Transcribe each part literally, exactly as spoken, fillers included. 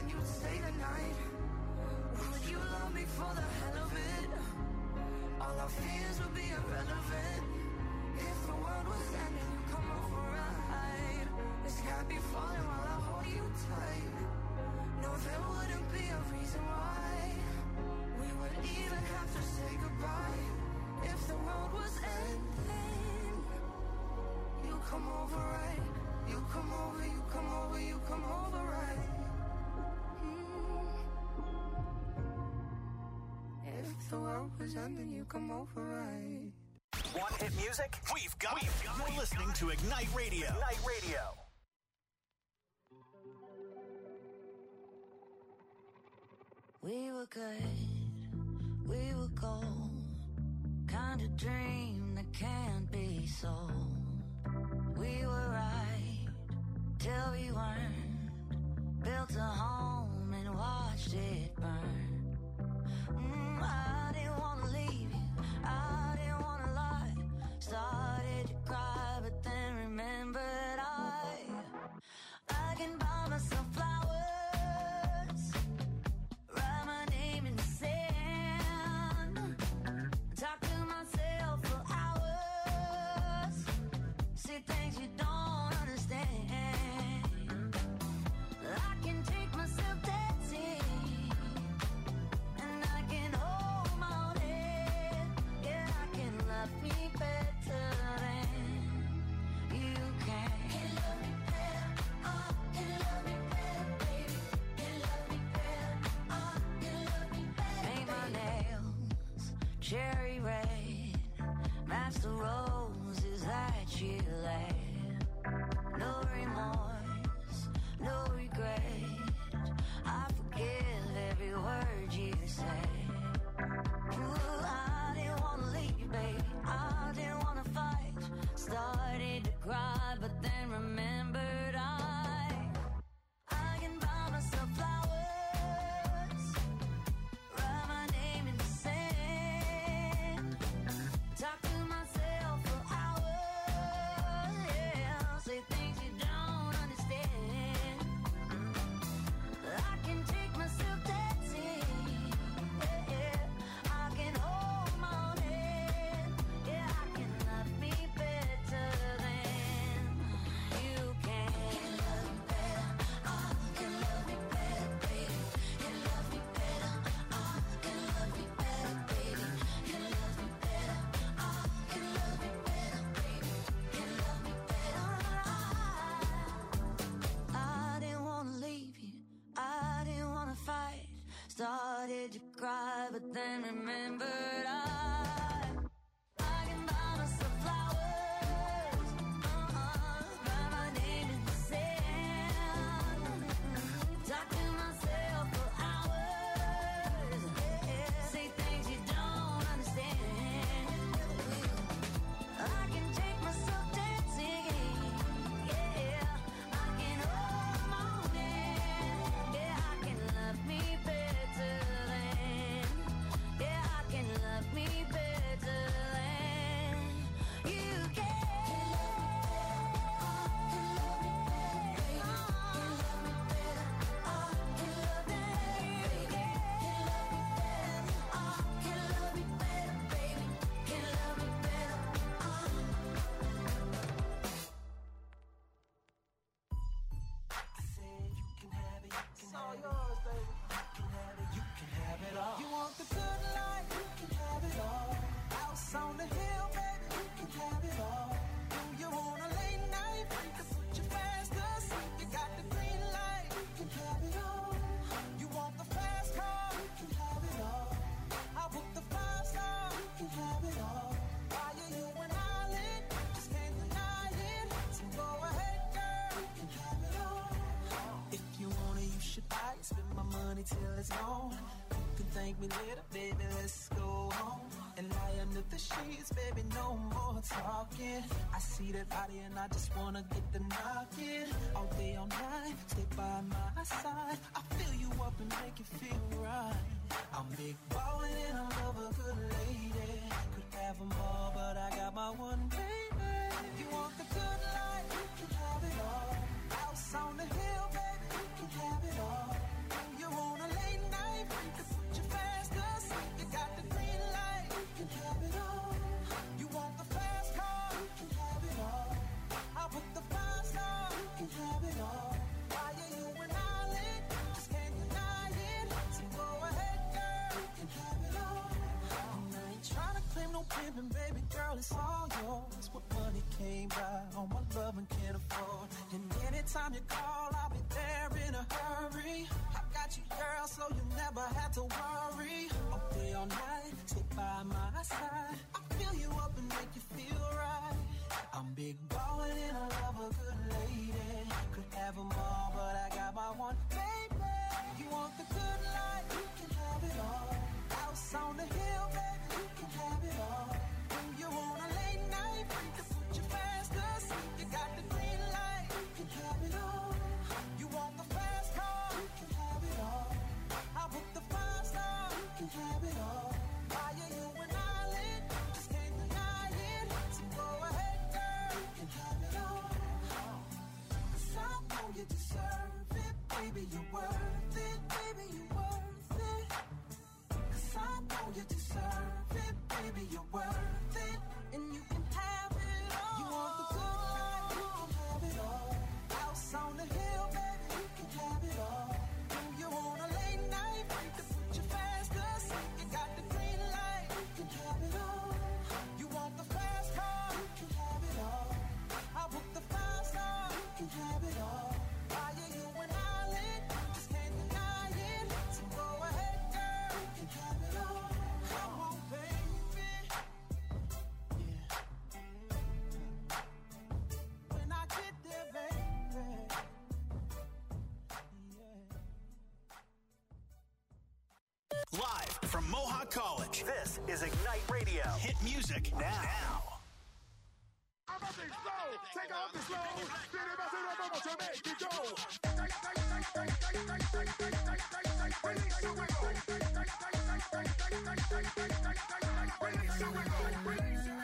then you'd stay the night? Would you love me for the hell of it? All our fears would be irrelevant. If the world was ending, you come over right. The sky be falling while I hold you tight. No, there wouldn't be a reason why we would even have to say goodbye. If the world was ending, you come over right. You come over, you come over, you come over right. Mm. If the world was ending, you come over right. Want hit music? We've got We've it. You're listening to Ignite Radio. Ignite Radio. We were good, we were gold. Kind of dream that can't be sold. We were right till we weren't. Built a home and watched it burn. Mm, I didn't want to leave you, I didn't want to lie. Started to cry, but then remembered I I can buy myself flowers, write my name in the sand, talk to myself for hours, say things you don't understand. I can take myself dancing, and I can hold my own head. Yeah, I can love me better than you can. Can love me better, oh, can love me better, baby. Can love me better, oh, can love me better. Paint my nails cherry red, match the roses that you laid. No remorse, no regret. I forgive every word you say. Ooh, I didn't want to leave, baby. I didn't want to fight. Started to cry, but then remembered I I can buy myself flowers, write my name in the sand, talk to myself for hours, yeah, say things you don't understand. I can take myself dancing, yeah, yeah. I can hold my own head, yeah, I can love me better than you can. Can love me better, oh, can love me better, baby. Can love me better, oh, can love me better, baby. Can love me better, oh, can love me better, baby. Can love me better, oh. I didn't want to leave you, I didn't want to fight. Started to cry, but then remembered I I can buy myself flowers, uh-uh, write my name in the sand, talk to myself for hours, yeah, say things you don't understand. I can take myself dancing, yeah, I can hold my own hand, yeah, I can love me better than, yeah, I can love me better than you can. Can love me better, oh, can love me better, baby. Can love me better, oh, can love me better, baby. Can love me better, oh. I said you can have it, you can have it. Yours, baby. You can have it, you can have it all. You want the good life, you can have it all. House on the hill, baby, you can have it all. Do you want a late night? We can put you fast asleep. You got the green light, you can have it all. You want the fast car, you can have it all. I'll put the five star, you can have it all. Why are you an island? Just can't deny it. So go ahead, girl, you can have it all. If you want it, you should buy it. Spend my money till it's gone. You can thank me later, baby, let's go home and lie under the sheets, baby, no more talking. I see that body and I just wanna get the knocking. All day, all night, stay by my side. I fill you up and make you feel right. I'm big ballin' and I love a good lady. Could have them all, but I got my one baby. You want the good life, you can have it all. House on the hill, baby, you can have it all. have it all. Why are you an island? Just can't deny it. So go ahead, girl, you can have it all. And I ain't trying to claim no pimpin', baby girl, it's all yours. What money can't buy, all my loving can't afford. And anytime you call, I'll be there in a hurry. I got you, girl, so you never have to worry. All day, all night, stay by my side. I fill you up and make you feel right. I'm big ballin' and I love a good lady. Could have them all, but I got my one, baby. You want the good life, you can have it all. House on the hill, baby, you can have it all. When you want a late night, break to put you fast asleep. You got the green light, you can have it all. You want the fast car, you can have it all. I'll book the five star, you can have it all. Why are you an island? Just can't deny it. So go ahead, girl, you can have it all. 'Cause I know you deserve it, baby, you're worth it, baby, you're worth it. 'Cause I know you deserve it, baby, you're worth it. And you can have it all. You want the good life, you can have it all. House on the hill, baby, you can have it all. Do you want a late night break to put you fast asleep? You got the green light, you can have it all. You want the fast car, you can have it all. I'll book the five star, you can have it all. Why are you an island? Just can't deny it. So go ahead, girl, you can have it all. Come on, baby. Yeah. When I get there, baby. Yeah. Live from Mohawk College, this is Ignite Radio. Hit music now. I'm up and slow, take off the slow, spin it, bust it up, to make it go. Release your wiggle. Release your wiggle. Release your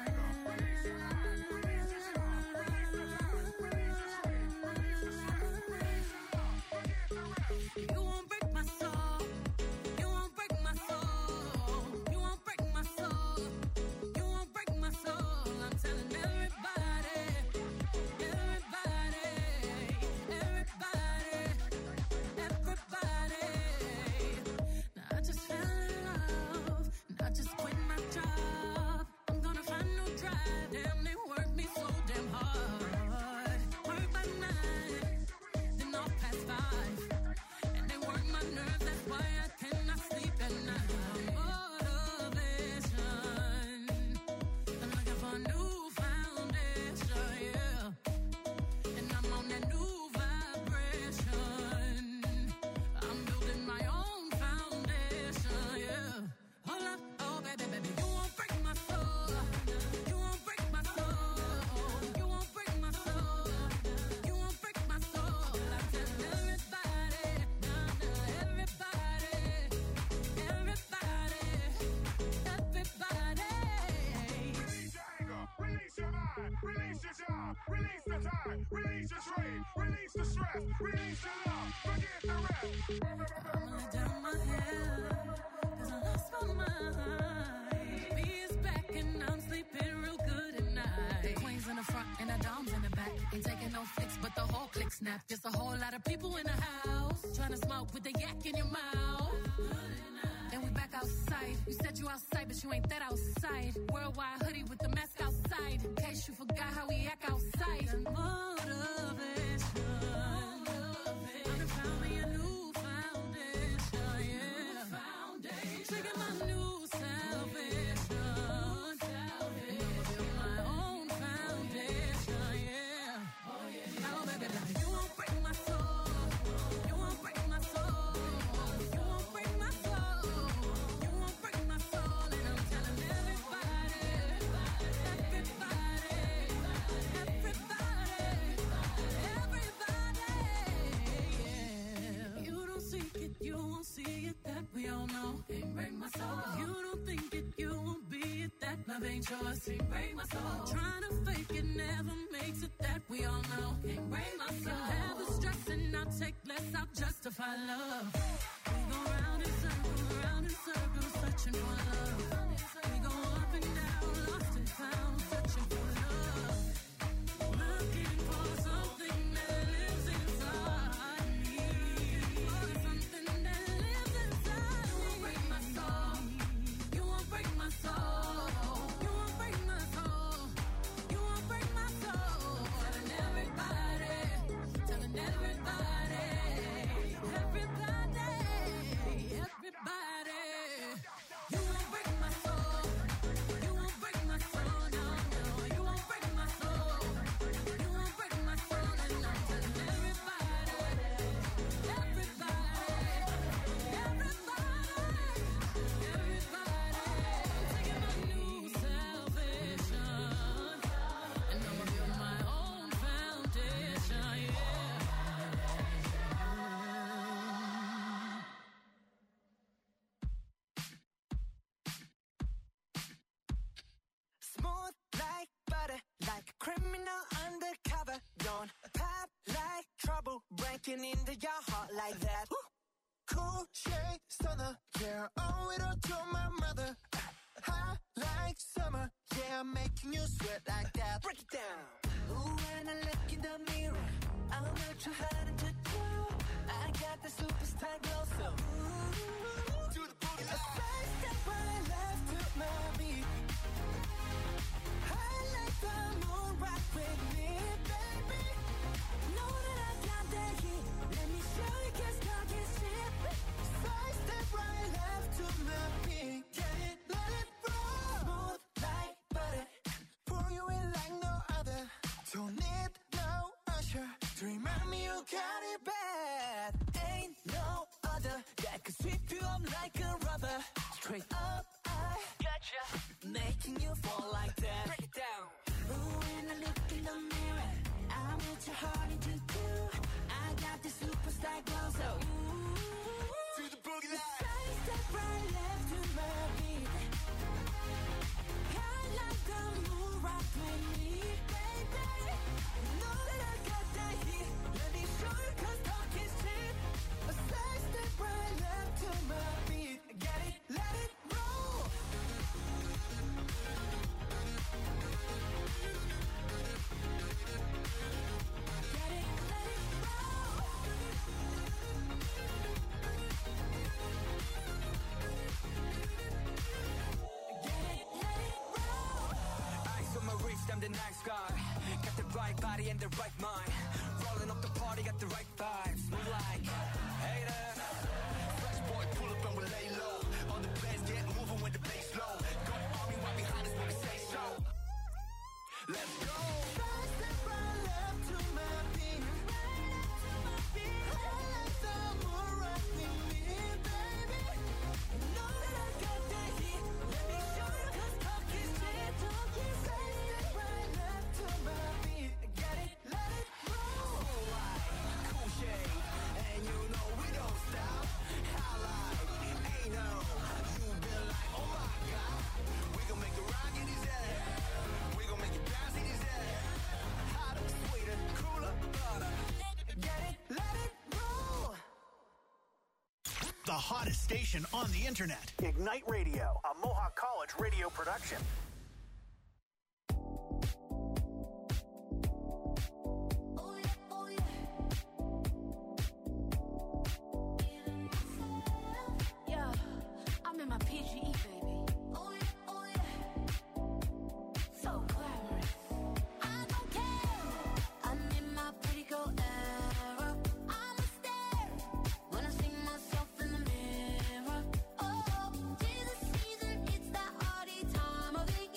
You won't break my soul. You won't break my soul. You won't break my soul. You won't break my soul. I'm telling everybody, everybody, everybody, everybody. Now I just fell in love, and I just quit my job. I'm gonna find no drive. Damn, they work me so damn hard. Work by nine, then off past five. And they work my nerves, that's why I cannot sleep at night. Motivation, I'm looking for a new foundation, yeah. And I'm on that new vibration. I'm building my own foundation, yeah. Hold up, oh baby, baby, you won't break my soul. You won't break my soul. You won't break my soul. You won't break my soul. I'm telling everybody, nah, nah, everybody, everybody, everybody. Release your anger, release your mind, release your job, release the time, release your trade, release the stress, release your love, forget the rest. I'ma lay down my head, 'cause I lost my mind. B is back and I'm sleeping real good at night. The queen's in the front and the dom's in the back. Ain't taking no flicks, but the whole click snap. Just a whole lot of people in the house, trying to smoke with the yak in your mouth. And we back outside. You said you outside, but you ain't that outside. Worldwide hoodie with the mask outside, in case you forgot how we act outside. Motivation. I done found me a new foundation, yeah. Trigger my new salvation. And I'ma build my own foundation, yeah. Oh baby, baby, you won't break my soul. You won't break my soul. You won't break my soul. You won't break my soul. And I'm telling everybody, everybody, everybody, everybody, yeah. You don't seek it, you won't see it, that we all know. Can't break my soul. You don't think it, you won't be it, that love ain't yours. Can't break my soul. Trying to fake it never makes it, that we all know. Can't break my soul. Have the stress and I'll take less, I'll justify love. We go round in circles, round in circles, searching for love. We go up and down, lost and found, searching for love. Looking for something that lives inside. criminal undercover. Don't pop like trouble, breaking into your heart like that. Cool shade stunner, yeah, owe it all to my mother. Hot like summer, yeah, I'm making you sweat like that. Break it down. Ooh, when I look in the mirror, I'm not too hard to do. I got the superstar glow, so ooh, do the boogie. A side step right left to my beat. I like the moon rock with me, baby. Know that I got that heat. Let me show you, cause God can shit. Side step right left to my beat. Get it, let it roll. Smooth like butter. Pour you in like no other. Don't need no usher to remind me you got it bad. Ain't no other that could sweep you up like a rubber. Straight up, I gotcha, making you fall like that. Break it down. Ooh, when I look in the mirror, I'm with your heart into do. I got this superstar glow, so ooh, to the boogie line. Side step right left to my beat. I like the moon rock with me, baby. Know that I got that heat. Let me show you, cause talk is cheap. A side step right left to my beat. Get it, let it roll. Get it, let it roll. Get it, let it roll. Ice on my wrist, I'm the nice guy. Got the right body and the right mind. Rolling up the party, got the right vibes. Move like haters. Fresh boy, pull up and we lay low. All the players get moving with the bass low. Go army right behind us when we say so. Let's go. Side step right left to my beat. I like the moon rock with me, baby. Know that I got that heat. Let me show you, cause talk is cheap. Side step right left to my beat. Get it, let it roll. Cool shade, and you know we don't stop. Highlight, ain't no. You been like, oh my God. We gon' make the rock in his head. We gon' make it bounce in his head. Hotter, sweeter, cooler, butter. Get it, let it roll. The hottest station on the internet. Ignite Radio, a Mohawk College radio production. Oh yeah, oh yeah. Yeah, I'm in my P G E, baby. Oh yeah, oh yeah. So glamorous. I don't care. I'm in my pretty girl era. I'm a stare when I see myself in the mirror. Oh, tis the season, it's that hardy time of the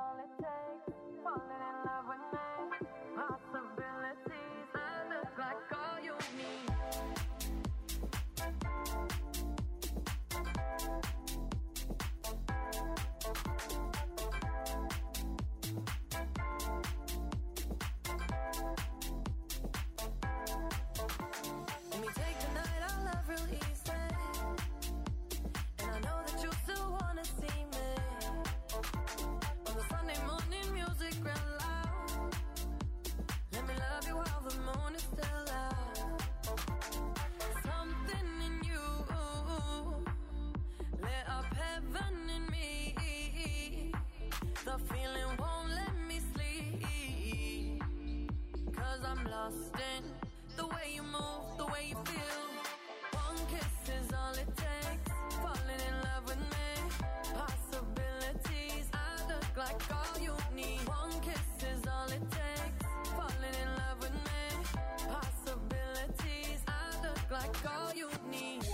all it takes. Falling in love with me. Possibilities. I look like all you need. Let me take the night I love real easy. And I know that you still wanna see me. On the Sunday morning music real loud. Let me love you while the moon is still out. Something in you lit up heaven in me. The feeling won't let me sleep. Cause I'm lost in the way you move, the way you feel. One kiss is all it takes. Falling in love with me. Possibilities. I look like all you need. One kiss is all it takes. Falling in love with me. Possibilities. I look like all you need.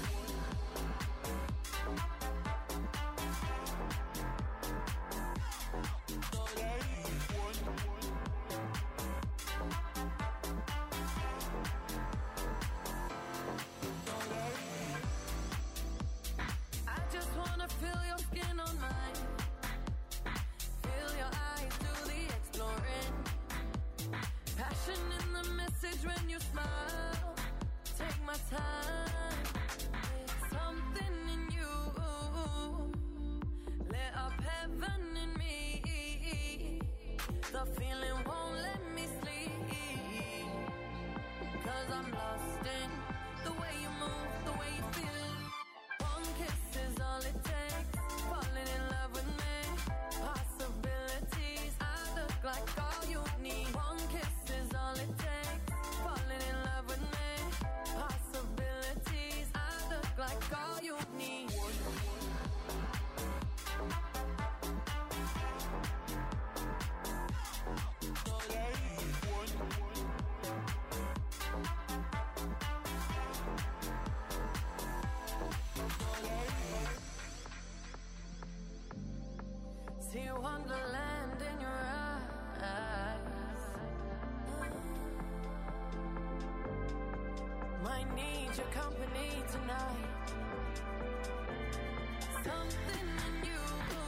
I just wanna feel your skin on mine. Feel your eyes do the exploring. Passion in the message when you smile. Take my time. Something in you lit up heaven in me. The feeling won't let me sleep. Cause I'm lost in the way you move, the way you feel. One kiss is all it takes. Falling in love with me. Possibilities. I look like all you need. One kiss is all it takes. Falling in love with me. Possibilities. I look like all you need. See wonderland in your eyes. Might need your company tonight. Something in you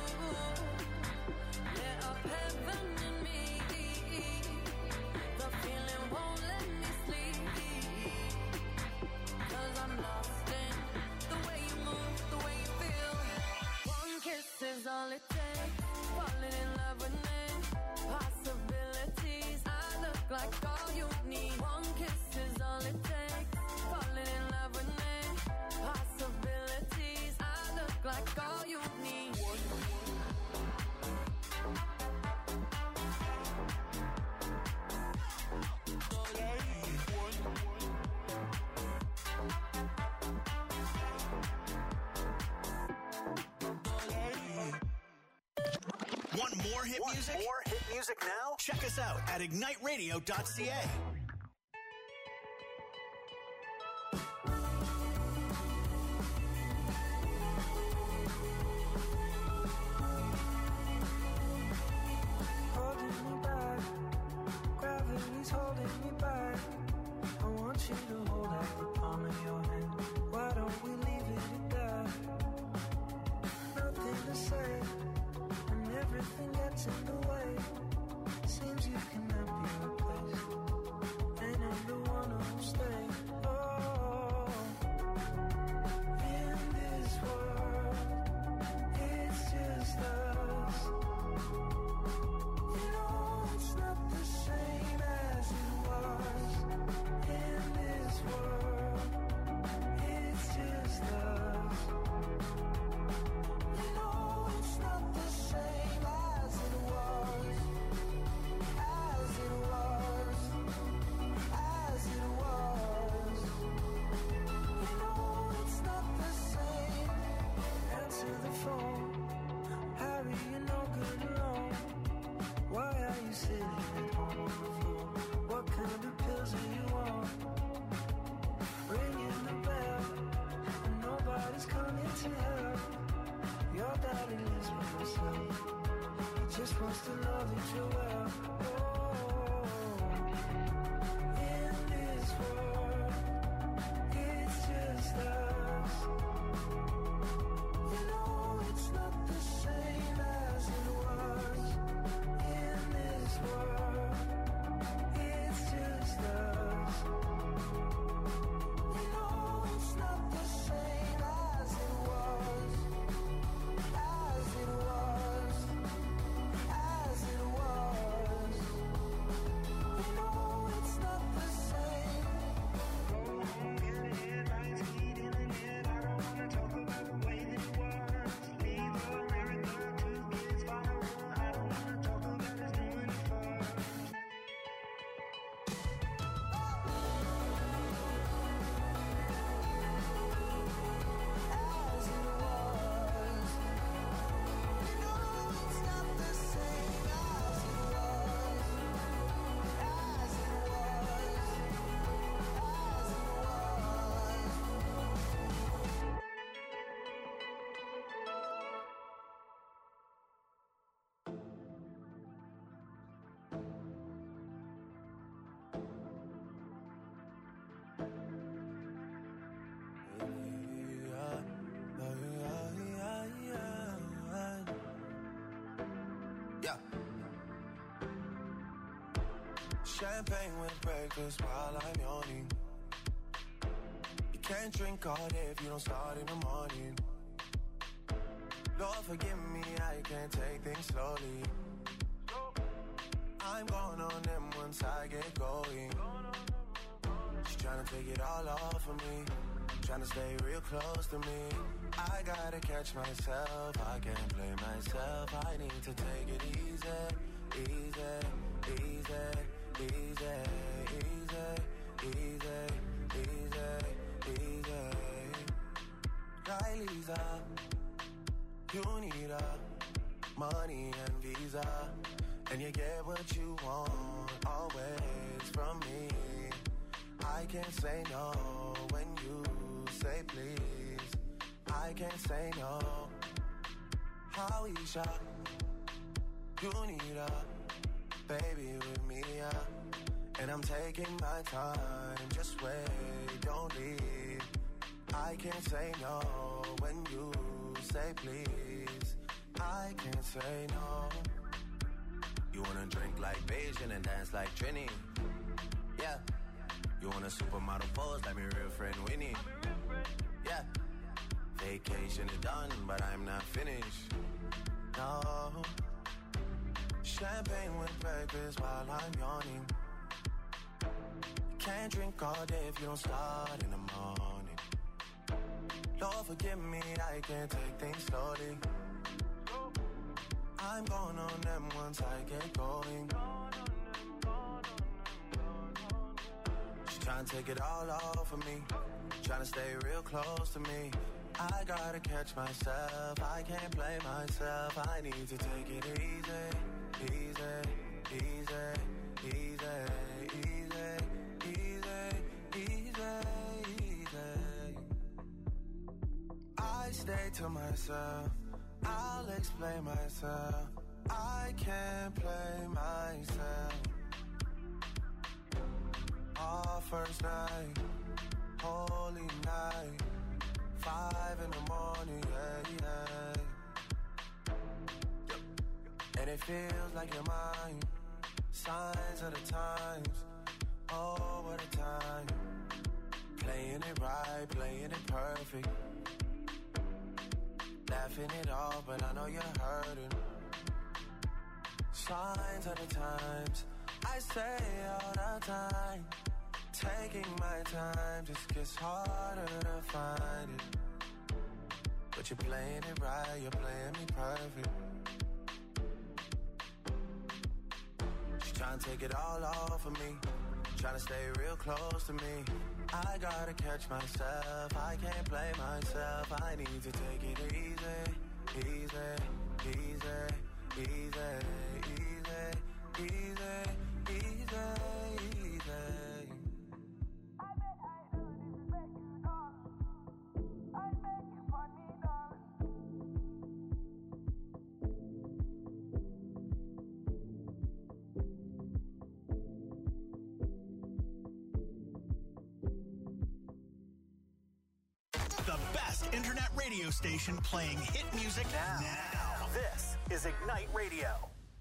lit up heaven in me. The feeling won't let me sleep. Cause I'm lost in the way you move, the way you feel. One kiss is all it takes. Falling in love with me. Possibilities. I look like all you need. One kiss is all it takes. Falling in love with me. Possibilities. I look like all you need. Want more hit Want music? more hit music now? Check us out at ignite radio dot c a. Holding me back, gravity's holding me back. I want you to hold out the palm of your hand. Why don't we leave it at that? Nothing to say, and everything gets in the way. Seems you cannot be replaced, and I'm the one who'll stay. Oh, in this world, it's just us. You know it's not the same as it was. In this world, it's just us. You know it's not the same as it was. As it was. As it was. You know it's not the same. Answer the phone. Harry, you're no good alone. Why are you sitting at home on the floor? What kind of pills are you on? Ringing the bell, and nobody's coming to help. Your daddy lives with himself. He just wants to know that you're well. Oh, in this world, it's just us. You know it's not the same as it was. In this world, it's just us. You know it's not the same as it was. As it was. As it was. You know it's not the same. In the headlights, heat in the net. I don't wanna talk about the way that it was. Leave America, two kids following. I don't wanna talk about us doing it first. As it was. You know it's not the same as it was. As it was. As it was. Yeah. Champagne with breakfast while I'm yawning. You can't drink all day if you don't start in the morning. Lord forgive me, I can't take things slowly. I'm going on them once I get going. She's trying to take it all off of me, trying to stay real close to me. I gotta catch myself, I can't blame myself. I need to take it easy, easy, easy, easy, easy, easy, easy, easy. Riley's up, you need up, money and visa, and you get what you want, always from me. I can't say no when you say please. I can't say no. How we shot, you need a baby with me, yeah. And I'm taking my time, just wait, don't leave. I can't say no when you say please. I can't say no. You wanna drink like Beijing and dance like Trini, yeah. You want a supermodel pose like my real friend Winnie, yeah. Vacation is done, but I'm not finished, no. Champagne with breakfast while I'm yawning. Can't drink all day if you don't start in the morning. Lord forgive me, I can't take things slowly. I'm going on them once I get going. She's trying to take it all off of me, trying to stay real close to me. I gotta catch myself, I can't blame myself. I need to take it easy, easy, easy, easy, easy, easy, easy, easy. I stay to myself, I'll explain myself. I can't play myself. Our first night, holy night, five in the morning, yeah, yeah. And it feels like you're mine. Signs of the times, oh, what a time. Playing it right, playing it perfect. Laughing it off, but I know you're hurting. Signs of the times, I say all the time. Taking my time just gets harder to find it. But you're playing it right, you're playing me perfect. She's trying to take it all off of me, trying to stay real close to me. I gotta catch myself, I can't blame myself. I need to take it easy, easy, easy, easy, easy, easy, easy, easy. internet radio station playing hit music now. now. This is Ignite Radio.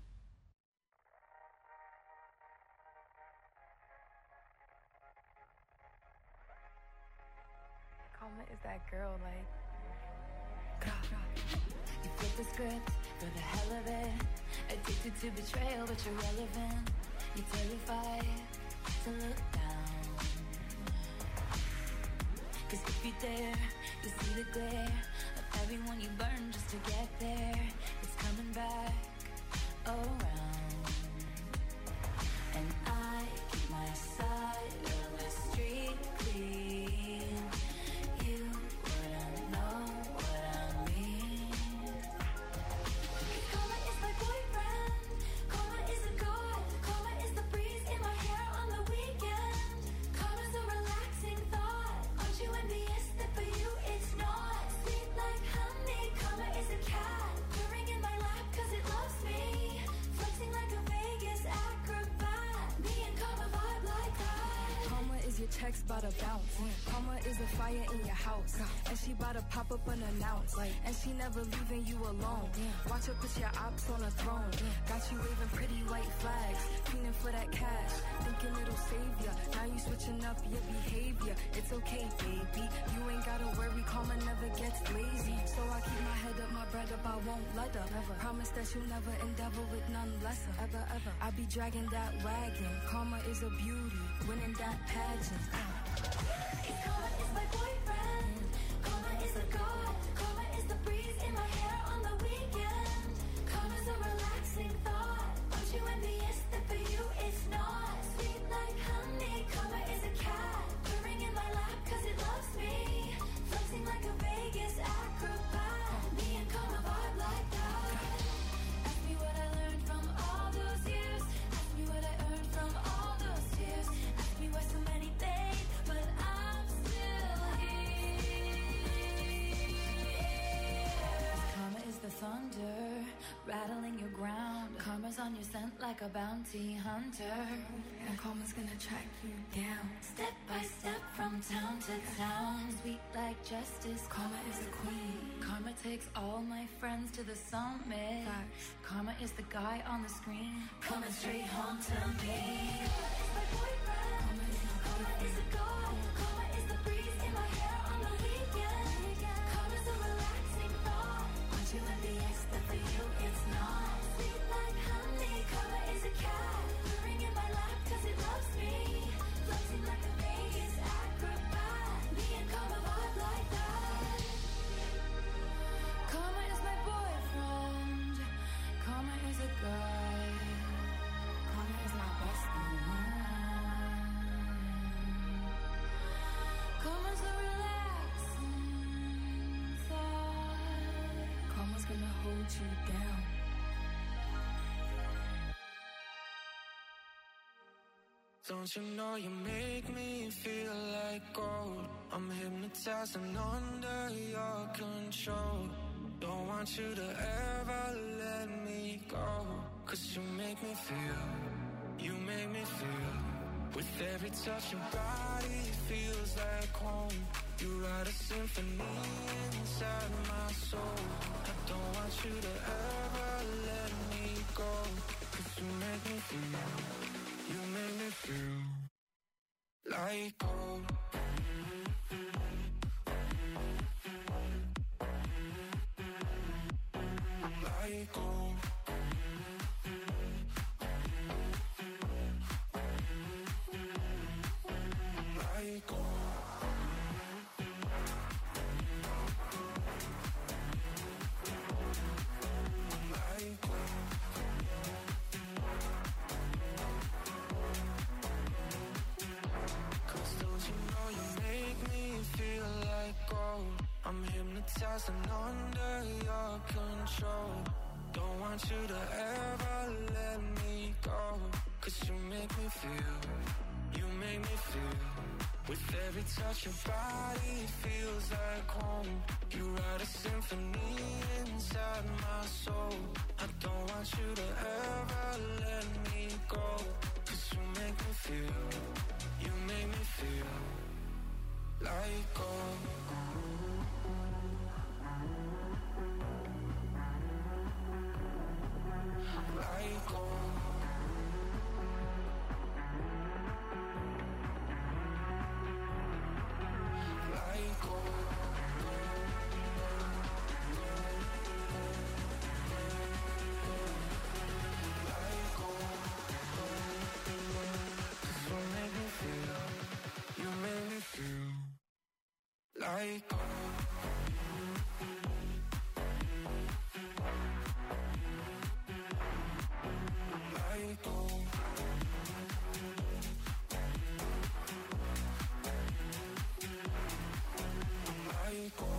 Karma is that girl, like. You flip the script for the hell of it. Addicted to betrayal, but you're relevant. You're terrified to look down. Cause if you dare, you see the glare of everyone you burn just to get there. It's coming back around. And I keep my side of the street clean. You wouldn't know what I mean. Karma is my boyfriend. Karma is a god. Karma is the breeze in my hair on the weekend. Karma's a relaxing thought. Aren't you envious that for you it's not? Sweet like honey. Karma is a cat purring in my lap cause it loves me. Flexing like a Vegas acrobat. Me and Karma vibe like that. Karma is your checks bout to bounce. Karma is a fire in your house. And she bout to pop up unannounced. And she never leaving you alone. Watch her put your ops on a throne. Got you waving pretty white flags. Feeling for that cash. Thinking it'll save ya. Now you switching up your behavior. It's okay, baby. You ain't gotta worry. Karma never gets lazy. So I keep my head up, my bread up. I won't let her. Never. Promise that you'll never endeavor with none lesser. Ever, ever. I be dragging that wagon. Karma is a beauty. Winning that pageant. Uh. Karma is my boyfriend. Karma is a god. Karma is the breeze in my hair on the weekend. Karma's a relaxing thought. Aren't you envious that for you it's not? Sweet like honey. Karma is a cat purring in my lap cause it loves me. Flexing like a Vegas acrobat. Me and Karma vibe like that. Ask me what I learned from all those years. Ask me what I earned from all those tears. Ask me why so many days, but I'm still here. Karma is the thunder rattling your ground. Karma's on your scent like a bounty hunter. And karma's gonna track you down. Step by step from town to town. Sweet like justice. Karma is a queen. Karma takes all my friends to the summit. Facts. Karma is the guy on the screen. Coming straight home to me. Karma is my boyfriend. Karma is my Karma is a god. Karma is the breeze in my hair on the weekend. Karma's a relaxing thought. Aren't you envious that for you it's not? Sweet like honey. Karma is a cat purring in my lap cause it loves me. Flexing like a Vegas acrobat. Me and Karma vibe like that. Karma is my boyfriend. Karma is a guy. Karma is my bestie. Karma's a relaxing thought. Karma's gonna hold you down. Don't you know you make me feel like gold? I'm hypnotized and under your control. Don't want you to ever let me go. Cause you make me feel, you make me feel. With every touch your body feels like home. You write a symphony inside my soul. I don't want you to ever let me go. Cause you make me feel, you make me feel like gold. Like gold. Like gold. Like gold. Cause don't you know you make me feel like gold? I'm hypnotized and under your control. Don't want you to ever let me go. Cause you make me feel, you make me feel. With every touch your body feels like home. You write a symphony inside my soul. I don't want you to ever let me go. Cause you make me feel, you make me feel like gold. Like go. Like go. Like go.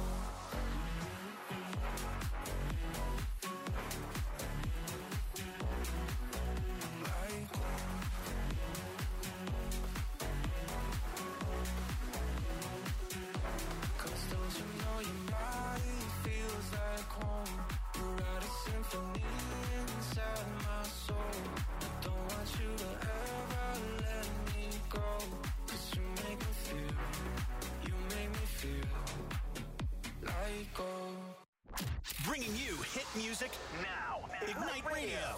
Bringing you hit music now. Ignite Radio.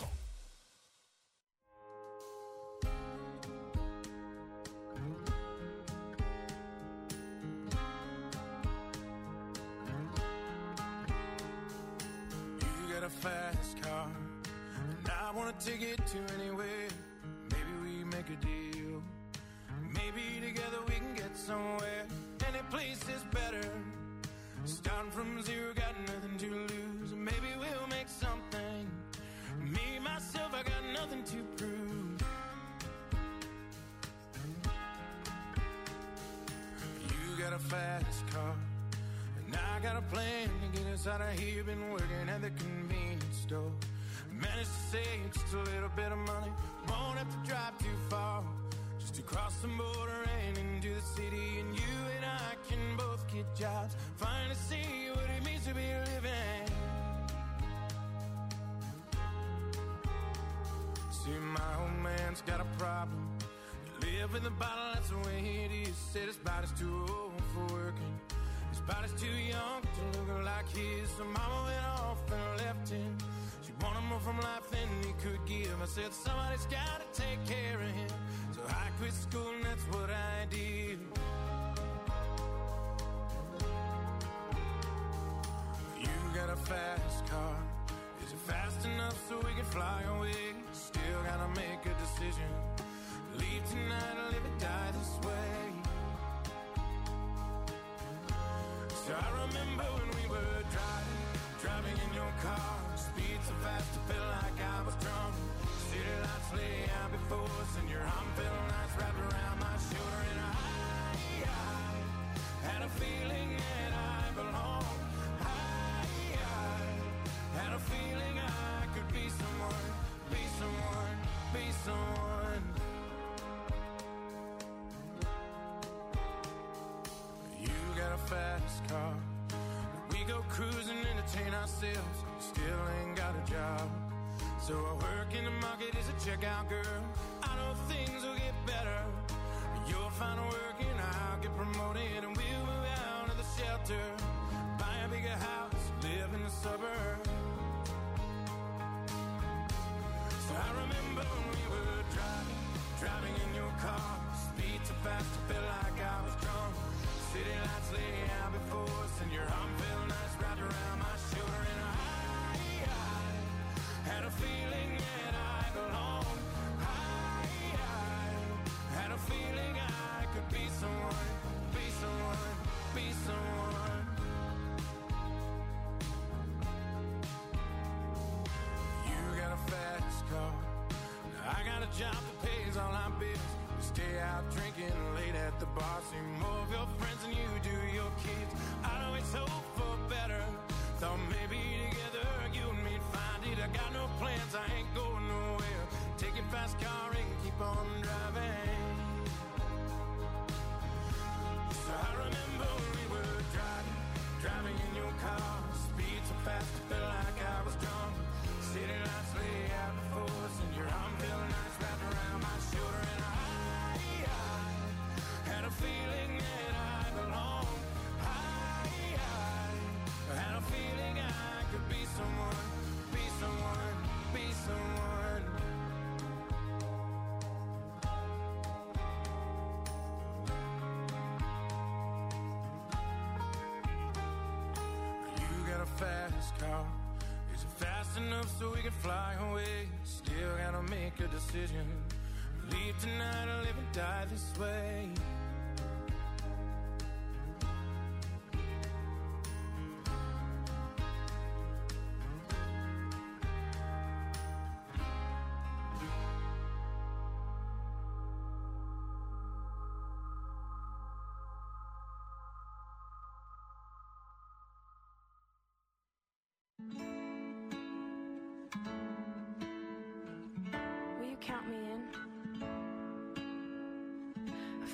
You got a fast car, and I want to take it to anywhere. Maybe we make a deal. Maybe together we can get somewhere. Any place is better. Starting from zero, got nothing to lose. Maybe we'll make something. Me, myself, I got nothing to prove. You got a fast car, and I got a plan to get us out of here. Been working at the convenience store. Managed to save just a little bit of money. Won't have to drive too far. Just to cross the border and into the city. And you and I can both get jobs. Finally see what it means to be living. See, my old man's got a problem. You live in the bottle, that's the way it is. Said his body's too old for working. His body's too young to look like his. So mama went off and left him. She wanted more from life than he could give. I said somebody's gotta take care of him. So I quit school and that's what I did. You got a fast car. Is it fast enough so we can fly away? Still gotta make a decision. Leave tonight or live or die this way. So I remember when we were driving, driving in your car. Speed so fast I felt like I was drunk. City lights lay out before us and your arm felt nice wrapped around my shoulder. And I, I had a feeling that I belonged. I, I had a feeling I could be someone, be someone, be someone. You got a fast car. We go cruising, entertain ourselves. Still ain't got a job. So I work in the market as a checkout girl. I know things will get better. You'll find work and I'll get promoted. And we'll move out of the shelter. Buy a bigger house, live in the suburbs. So I remember when we were driving, driving in your car. Speed so fast I felt like I was drunk. City lights lay out before us and your arm felt nice wrapped around my shoulder. And I, I had a feeling that I belonged. I, I had a feeling I could be someone, be someone, be someone. You got a fast car. Now I got a job that pays all our bills. We stay out drinking late at the bar. See more of your friends than you do your kids. I know it's hope for better. Thought maybe together you and me'd find it. I got no plans, I ain't going nowhere. Take your fast car and keep on driving. So I remember when we were driving, driving in your car. Speed so fast I felt like I was drunk. City lights lay out before us and your arm felt nice wrapped around my shoulder. And I, I had a feeling that I belonged. I, I had a feeling I could be someone, be someone, be someone. You got a fast car. Is it fast enough so we can fly away? Still gotta make a decision. Leave tonight or live and die this way.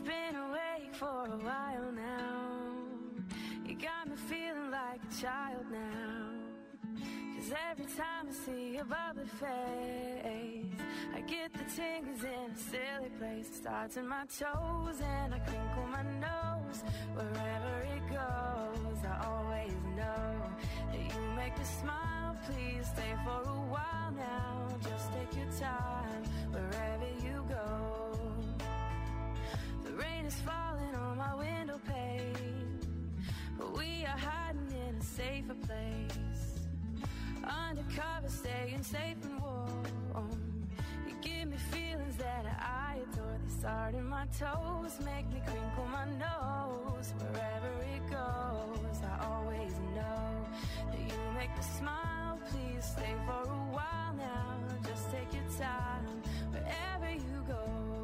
been awake for a while now. You got me feeling like a child now. Cause every time I see your bubbly face, I get the tingles in a silly place. It starts in my toes and I crinkle my nose. Wherever it goes, I always know that you make me smile. Please stay for a while now. Just take your time wherever you go. The rain is falling on my window pane, but we are hiding in a safer place. Undercover, staying safe and warm. You give me feelings that I adore. They start in my toes, make me crinkle my nose. Wherever it goes, I always know that you make me smile. Please stay for a while now. Just take your time wherever you go.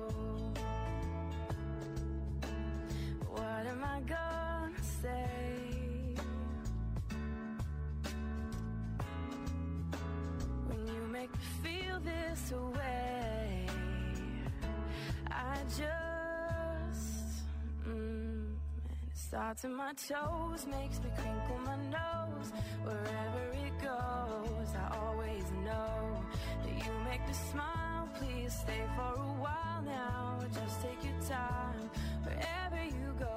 What am I gonna say? Make me feel this way. I just mm, and it starts in my toes, makes me crinkle my nose. Wherever it goes, I always know that you make me smile. Please stay for a while now. Just take your time wherever you go.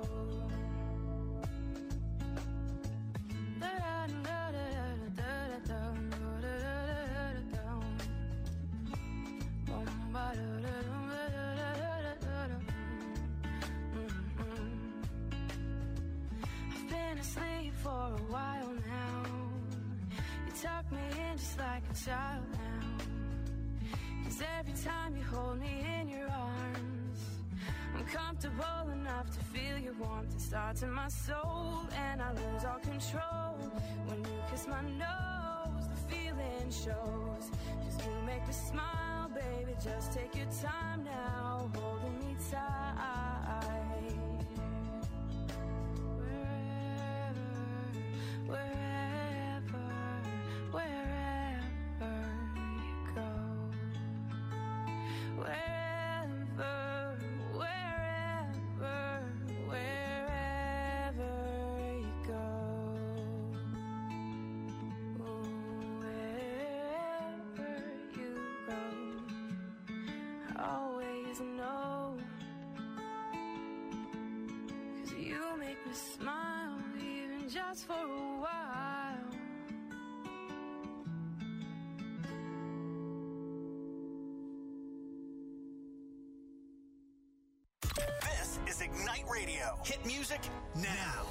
I've been asleep for a while now. You tuck me in just like a child now. Cause every time you hold me in your arms, I'm comfortable enough to feel your warmth. It starts in my soul and I lose all control. When you kiss my nose, the feeling shows. Cause you make me smile, baby, just take your time now, holding me tight. Wherever, wherever, wherever you go. Wherever, wherever, wherever you go. Wherever you go, I always know. Cause you make me smile, even just for a while. This is Ignite Radio. Hit music now.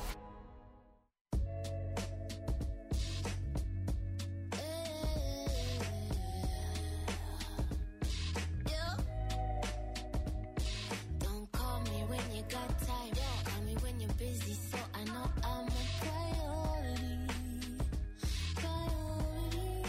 Don't call me when you got time. Call me when you're busy, so I know I'm a priority. Priority.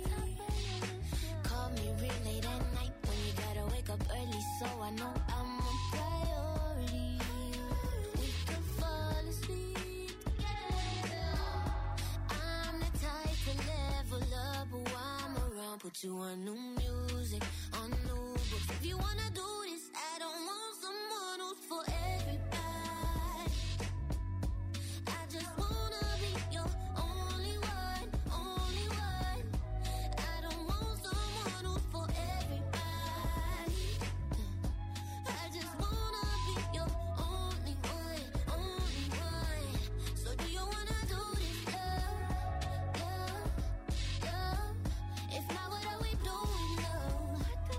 Call me real late at night when you gotta wake up early, so I know I'm a priority. We can fall asleep together. I'm the type to level up, but while I'm around, put you on new music, on new books. If you wanna do this, I don't want someone who's for everybody. I just wanna be your only one, only one. I don't want someone who's for everybody. I just wanna be your only one, only one. So do you wanna do this, love, love, love? If not, what are we doing, love?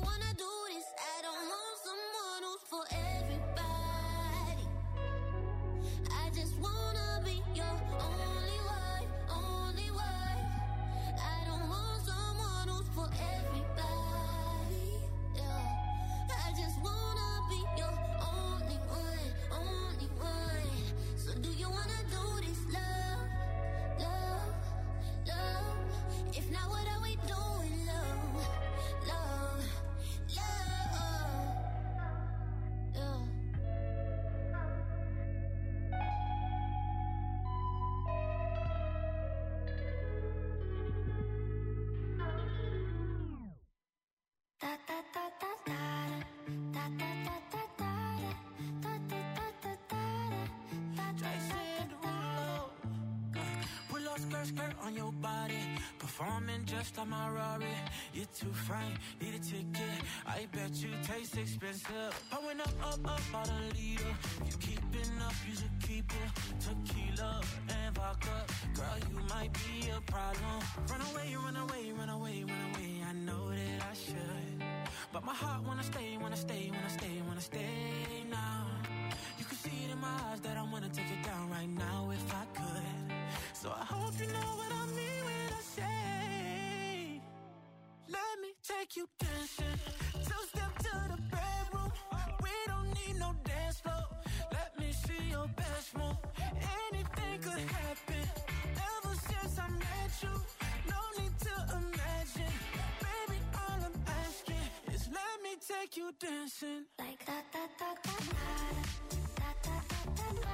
you wanna do this? I don't want someone who's for everybody. I just wanna be your only one, only one. I don't want someone who's for everybody. Yeah. I just wanna be your only one, only one. So do you wanna do this, love, love, love? If not, what are we doing, love, love, love? Yeah. Da da da da da da da da da da da da da da da. Jason Derulo. Pull up skirt, skirt on your body. Performing just like my Rari. You're too fine, need a ticket. I bet you taste expensive. Pouring up, up, up, about a liter. If you keeping up, you should keep it. Tequila and vodka. Girl, you might be a problem. Run away, run away, run away, run away. I know that I should. But my heart wanna stay, wanna stay, wanna stay, wanna stay now. You can see it in my eyes that I wanna take it down right now if I could. So I hope you know what I mean when I say, let me take you dancing. Two step to the bedroom. We don't need no dance floor. Let me see your best move. Anything could happen. Ever since I met you, no need to imagine. Baby, all I'm asking is let me take you dancing. Like da da da da da da da da da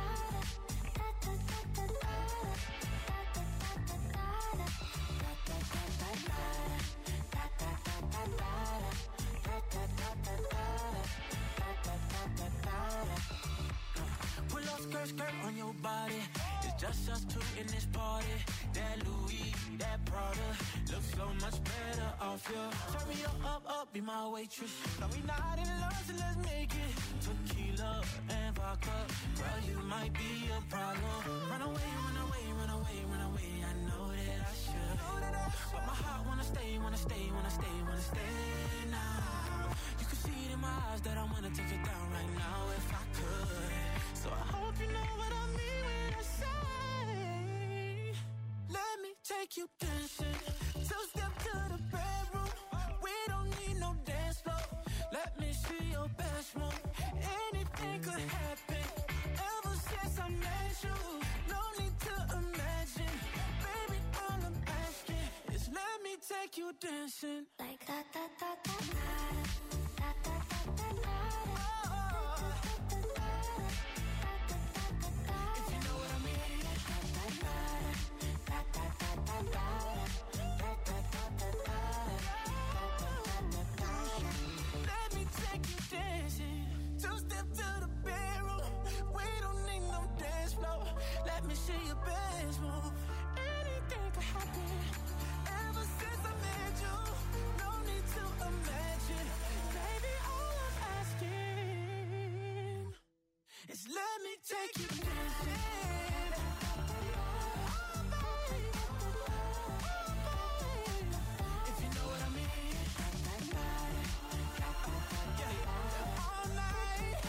Pull up skirt, skirt on your body. It's just us two in this party. That Louis, that Prada looks so much better off you. Turn me up, up, up, be my waitress. No, we not in love, so let's make it. Tequila and vodka. Girl, you might be a problem. Run away, run away, run away, run away. I know that I should. But my heart wanna stay, wanna stay, wanna stay, wanna stay now. You can see it in my eyes that I wanna take it down right now if I could. So I hope you know what I mean when I say, let me take you dancing. Two step to the bedroom. We don't need no dance floor. Let me see your best move. Anything could happen. Ever since I met you, no need to imagine. Baby, all I'm asking is let me take you dancing. like da da da da da da da da da. If you know what I mean. Let me take you dancing. Two step to the bedroom. We don't need no dance floor. Let me see your best move. Anything could happen. Ever since I met you, no need to imagine. Baby, all I'm asking is let me take you dancing. If you know what I mean. Yeah, all night.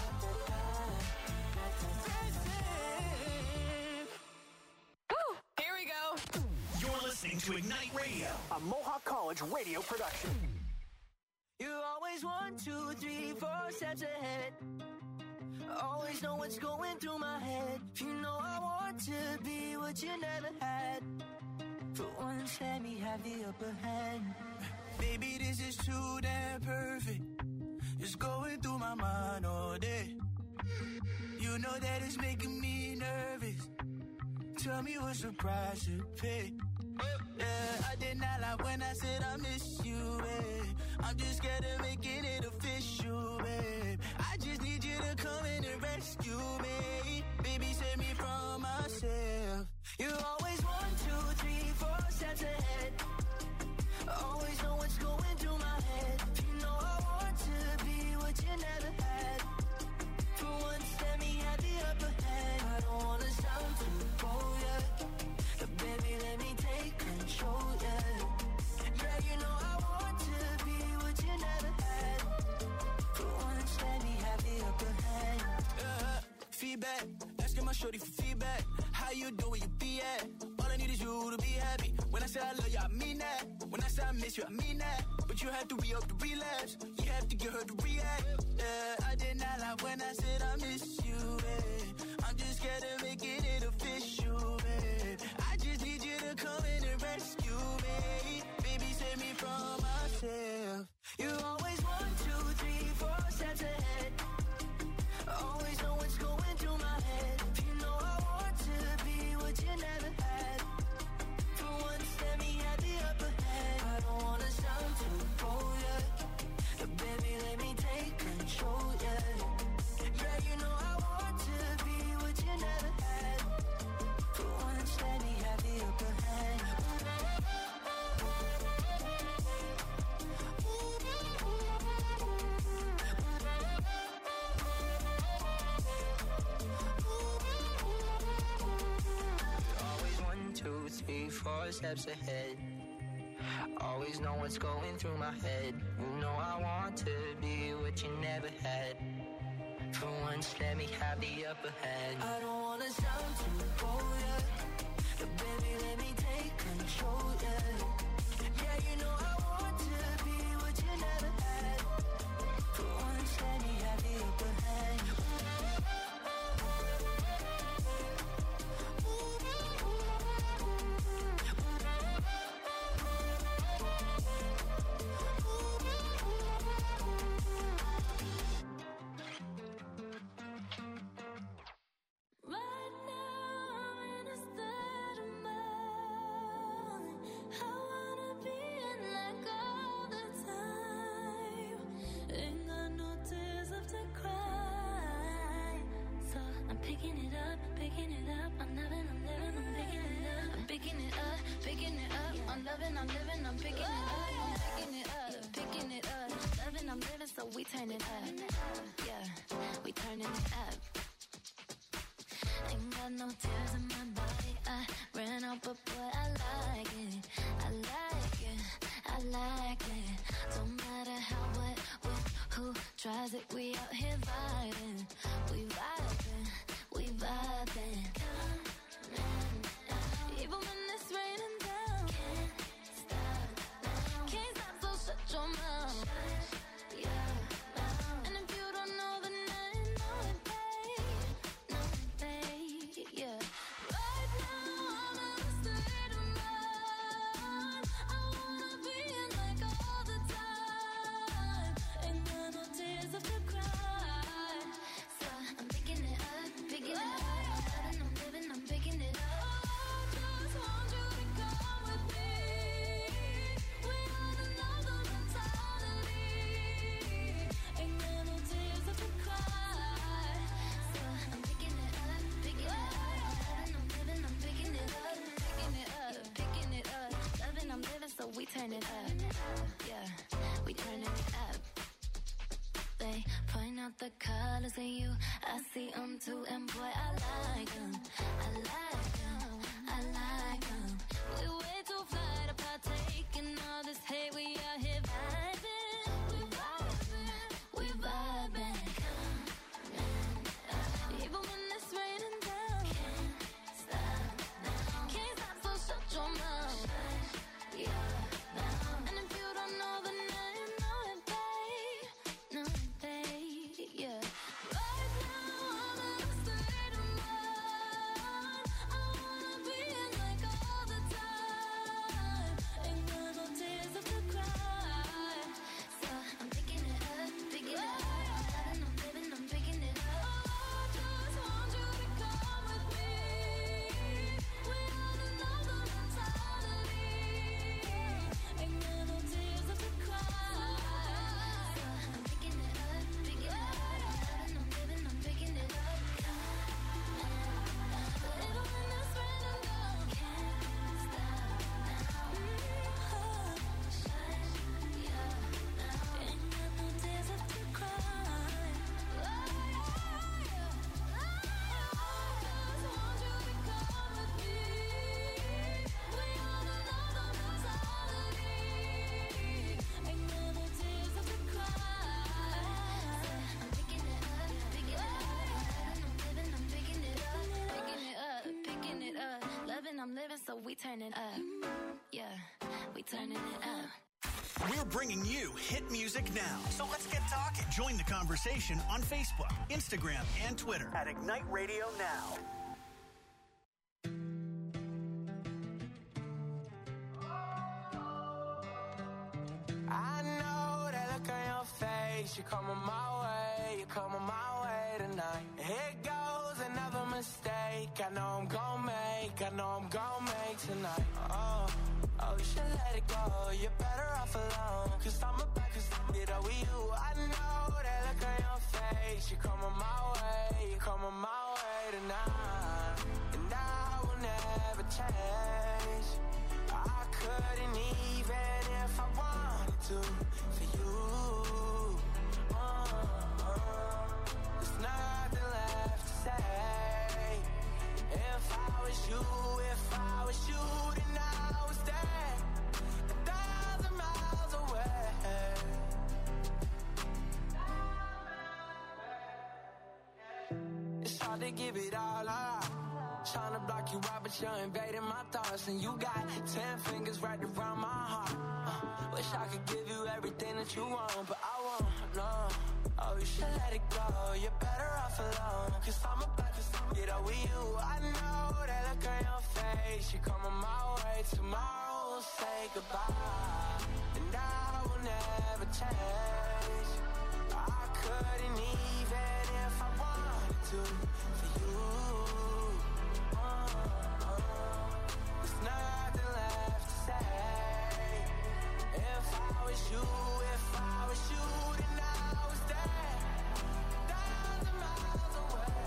Dancing. Woo! Here we go. You're listening to Ignite Radio, a Mohawk College radio production. You're always one, two, three, four steps ahead. Always know what's going through my head. You know I want to be what you never had. For once, let me have the upper hand. Baby, this is too damn perfect. It's going through my mind all day. You know that it's making me nervous. Tell me what's the price to pay. Yeah, I did not lie when I said I miss you, babe. I'm just scared of making it official, babe. I just need you to come in and rescue me. Baby, save me from myself. You're always one, two, three, four steps ahead. Always know what's going through my head. You know I want to be what you never had. For once, let me have the upper hand. I don't wanna sound too bold, yeah. But baby, let me take control, yeah. Yeah, you know I want to be what you never had. my shorty for feedback. How you do where you be at? All I need is you to be happy. When I say I love you, I mean that. When I say I miss you, I mean that. But you have to re-up the relapse. You have to get her to react. Yeah, I did not lie when I said I miss you, babe. I'm just scared of making it official, babe. I just need you to come in and rescue me. Baby, save me from myself. You always one, two, three, four steps ahead. Always know what's going through my head. You know I want to be what you never had. For once, let me have the upper hand. I don't wanna sound too bold, yeah. But baby, let me take control, yeah. Yeah, you know I want to be what you never had. For once, let me have the upper hand. Two, three, four steps ahead. Always know what's going through my head. You know I want to be what you never had. For once, let me have the upper hand. I don't wanna sound too bold, yeah. But baby, let me take control, yeah. Yeah, you know I want to be what you never had. For once, let me have the upper hand. We turn it up, yeah, we turning it up. Ain't got no tears in my body, I ran out, but boy, I like it, I like it, I like it. Don't matter how, what, when, who tries it, we out here vibing, we vibing, we vibing. Even when it's raining down, can't stop now, can't stop, so shut your mouth. We turn it up, yeah, we turn it up. They point out the colors in you, I see them too, and boy, I like them, I like them, I like them. We way too fly to partake in all this hate, we out here vibing, we vibing, we vibing. Even when it's raining down, can't stop now, can't stop, so shut your mouth. Yeah. And if you don't know, then now you know it, babe. Know it, babe. Yeah. Right now I'm in a state of mind. living, so we turning up. Yeah, we turning it up. We're bringing you hit music now. So let's get talking. Join the conversation on Facebook, Instagram, and Twitter at Ignite Radio Now. I know that look on your face. You're coming my way, you're coming my way tonight. Here goes another mistake. I know I'm gon' make, I know I'm gon' make tonight. Oh, oh, you should let it go. You're better off alone. Cause I'm about to get over you. I know that look on your face. You're coming my way, you're coming my way tonight. And I will never change. I couldn't even if I wanted to for you. Uh, uh, there's nothing left to say. If I was you, if I was you, then I was there, a thousand miles away. It's hard to give it all up. Trying to block you out, but you're invading my thoughts. And you got ten fingers right around my heart. uh, Wish I could give you everything that you want, but I won't, no. Oh, you should let it go. You're better off alone. Cause I'm about to get over you. I know that look on your face. You're coming my way. Tomorrow we'll say goodbye. And I will never change. I couldn't even if I wanted to for you. There's nothing left to say. If I was you, if I was you, then I was there, a thousand miles away.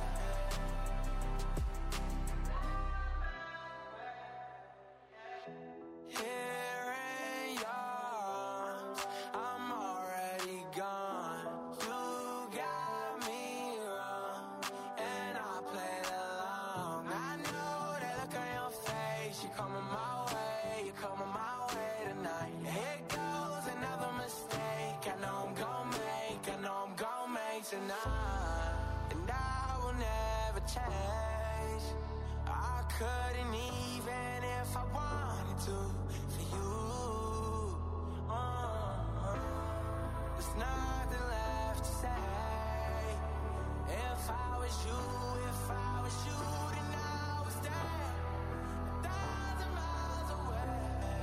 Here in yours, I'm already gone. You got me wrong, and I played along. I know that look on your face. You're coming my way, you're coming my way tonight. Here goes another mistake. I know I'm gon' make, I know I'm gon' make tonight. And I will never change. I couldn't even if I wanted to for you. Uh, uh, there's nothing left to say. If I was you, if I was you, then I was there, a thousand miles away.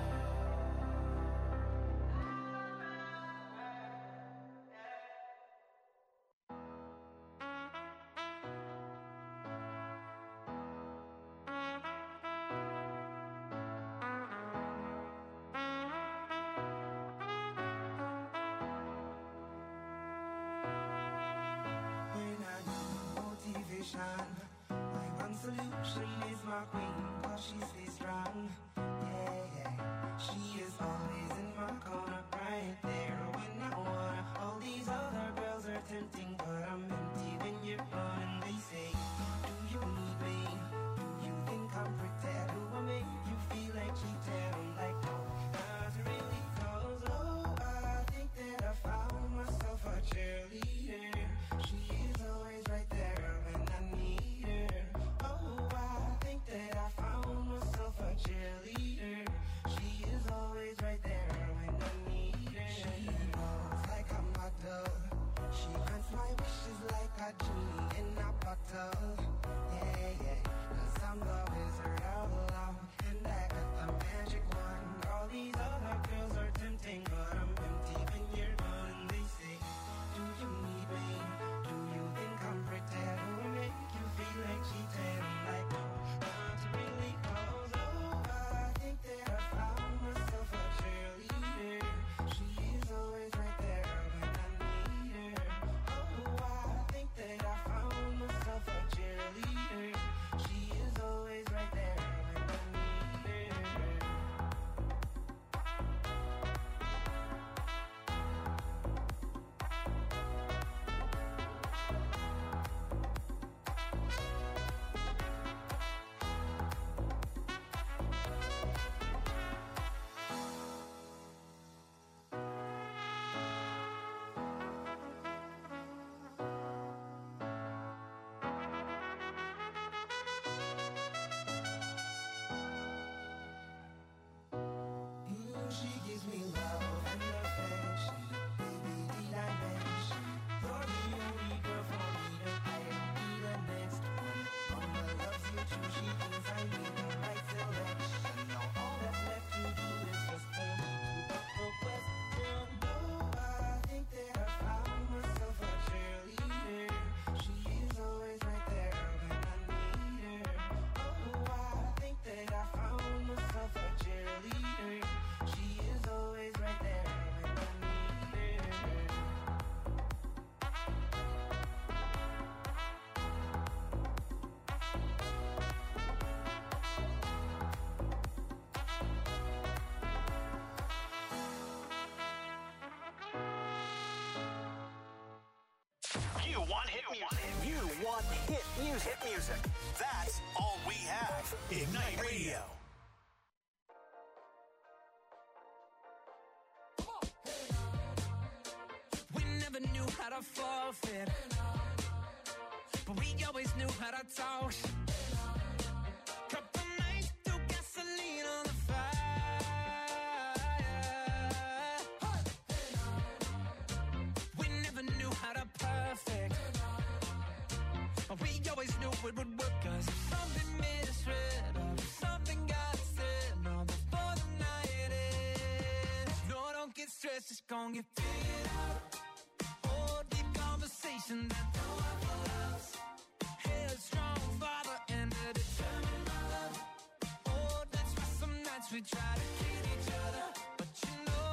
When I need motivation, my one solution is my queen, cause she stays strong. Yeah, yeah. She is always in my corner, right there when I wanna. All these other girls are tempting, but I'm empty when you're gone. And they say, do you need me? Do you think I'm pretty? Do I make you feel like cheating? I'm like, no, not really, cause oh, I think that I found myself a cheerleader. She is always right there when I need her. Oh, I think that I found myself a cheerleader. She is always right there when I need her. She knows like a model. She grants my wishes like a genie in a bottle. Yeah, yeah, cause I'm the wizard all along, and I got the magic wand. All these other girls are tempting, but I'm empty when you're gone. And they say, do you need me? Do you think I'm pretty? Do I make you feel like cheating? I'm like, no, not really, cause oh, I think that I found myself a cheerleader. She is always right there when I need her. Oh, I think that I found myself a cheerleader. want hit music. You want hit music. Hit music. That's all we have. Ignite Radio. We never knew how to forfeit, but we always knew how to talk. Couple nights threw gasoline on the fire. We never knew how to perfect, but we always knew it would work. Cause if something made us red, or if something got said, no, before the night ends. No, don't get stressed, it's gonna get figured out. Oh, deep conversation that no one loves. Headstrong father and a determined mother. Oh, that's why some nights we try to kid each